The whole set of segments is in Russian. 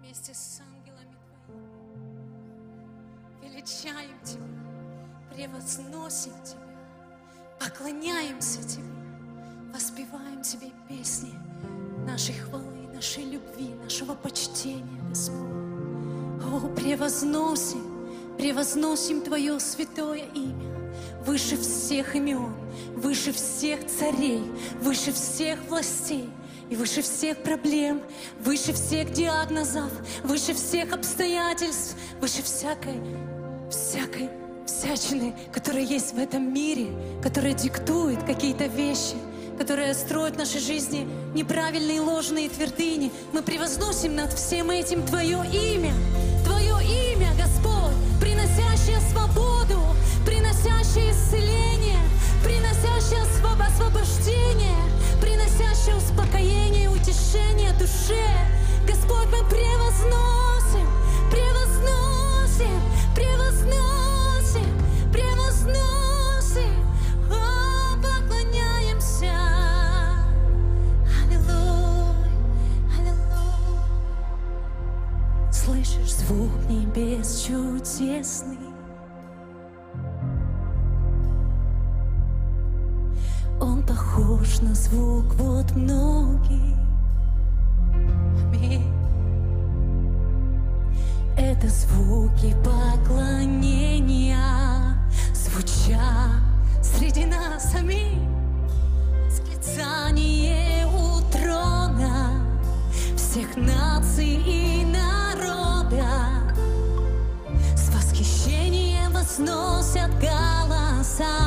вместе с ангелами Твоими. Величаем Тебя, превозносим Тебя, поклоняемся Тебе, воспеваем Тебе песни нашей хвалы, нашей любви, нашего почтения, Господь. О, превозносим Твое святое имя, выше всех имен, выше всех царей, выше всех властей и выше всех проблем, выше всех диагнозов, выше всех обстоятельств, выше всякой всячины, которая есть в этом мире, которая диктует какие-то вещи, которая строит в нашей жизни неправильные, ложные твердыни. Мы превозносим над всем этим Твое имя, Господь, приносящее свободу, приносящее исцеление, приносящее освобождение, приносящее успокоение, утешение душе. Господь, мы превозносим, поклоняемся. Аллилуйя, аллилуйя. Слышишь звук небес чудесный? Он похож на звук вод многих. Аминь. Это звуки поклонения звучат среди нас. Аминь. Восклицание у трона всех наций и народа. С восхищением возносят голоса.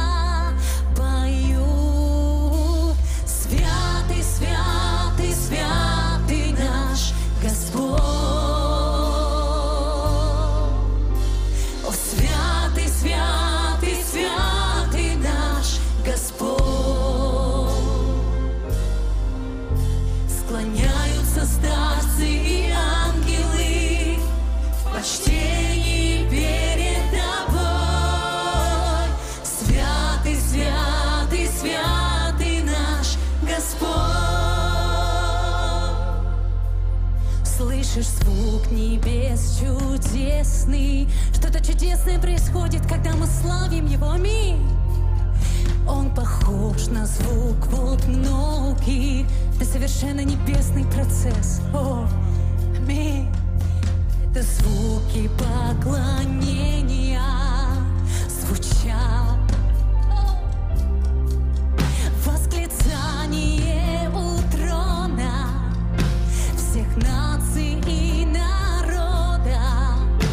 Святый, святый, святый наш Господь. О, святый, святый, святый наш Господь. Склоняются старцы и ангелы в почтении перед Тобой. Святый, святый, святый наш Господь. Слышишь звук небес чудесный? Что-то чудесное происходит, когда мы славим Его. Аминь. Он похож на звук вод многих. Это совершенно небесный процесс. О, аминь. Это звуки поклонения звучат. Восклицание у трона всех наций и народа.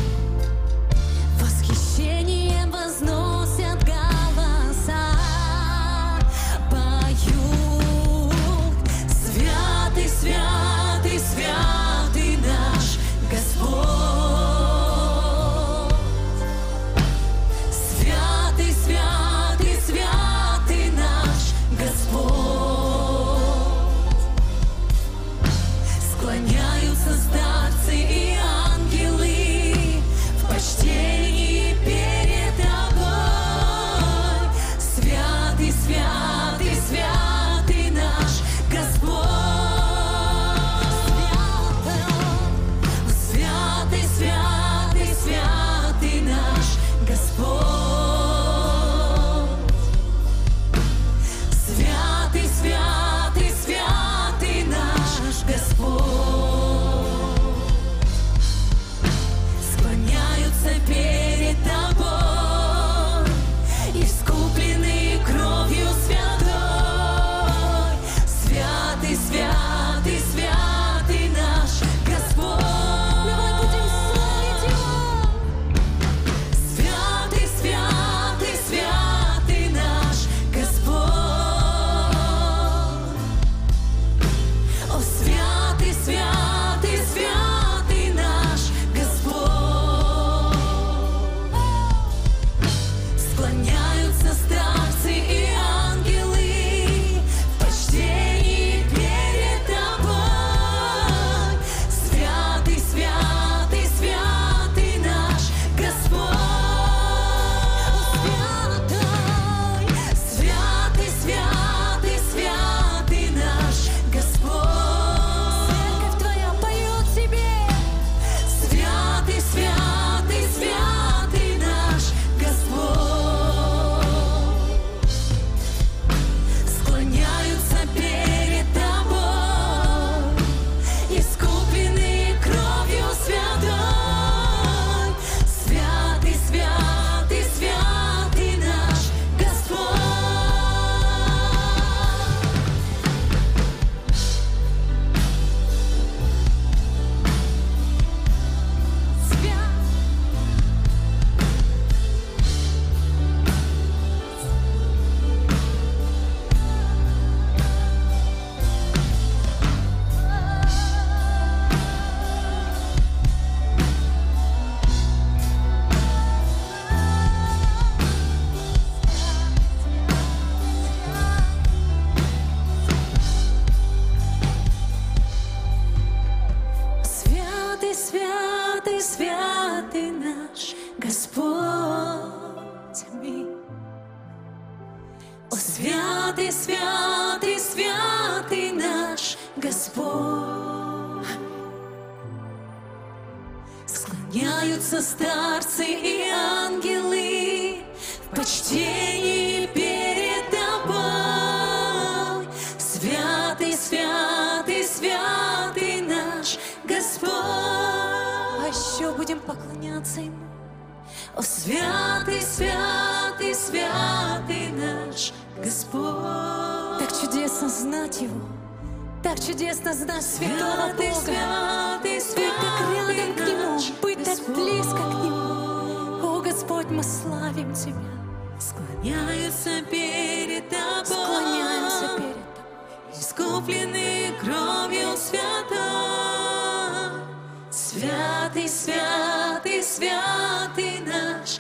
Восхищением возносят голоса. Поют. Святый, святый, святый наш Господь. Святый, святый, святый наш Господь. Склоняются старцы и ангелы в почтении перед тобой. Святый, святый, святый наш Господь. А еще будем поклоняться Ему. О, святый, святый, святый наш Господь. Так чудесно знать Его, так чудесно знать святого Бога. Святый, святый, быть так рядом к Нему, быть так близко к Нему. О, Господь, мы славим Тебя. Склоняются перед Тобой, склоняемся перед Тобой, искупленные кровью святой. Святый, святый, святый наш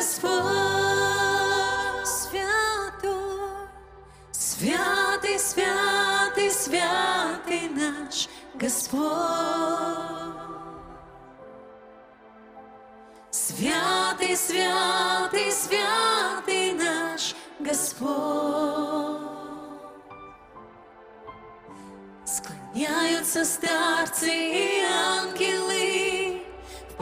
Господь. Святой, святый, святый, святый наш Господь. Святый, святый, святый наш Господь. Склоняются старцы и ангелы в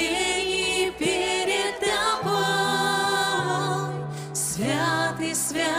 почтении перед тобой. Святый, святый,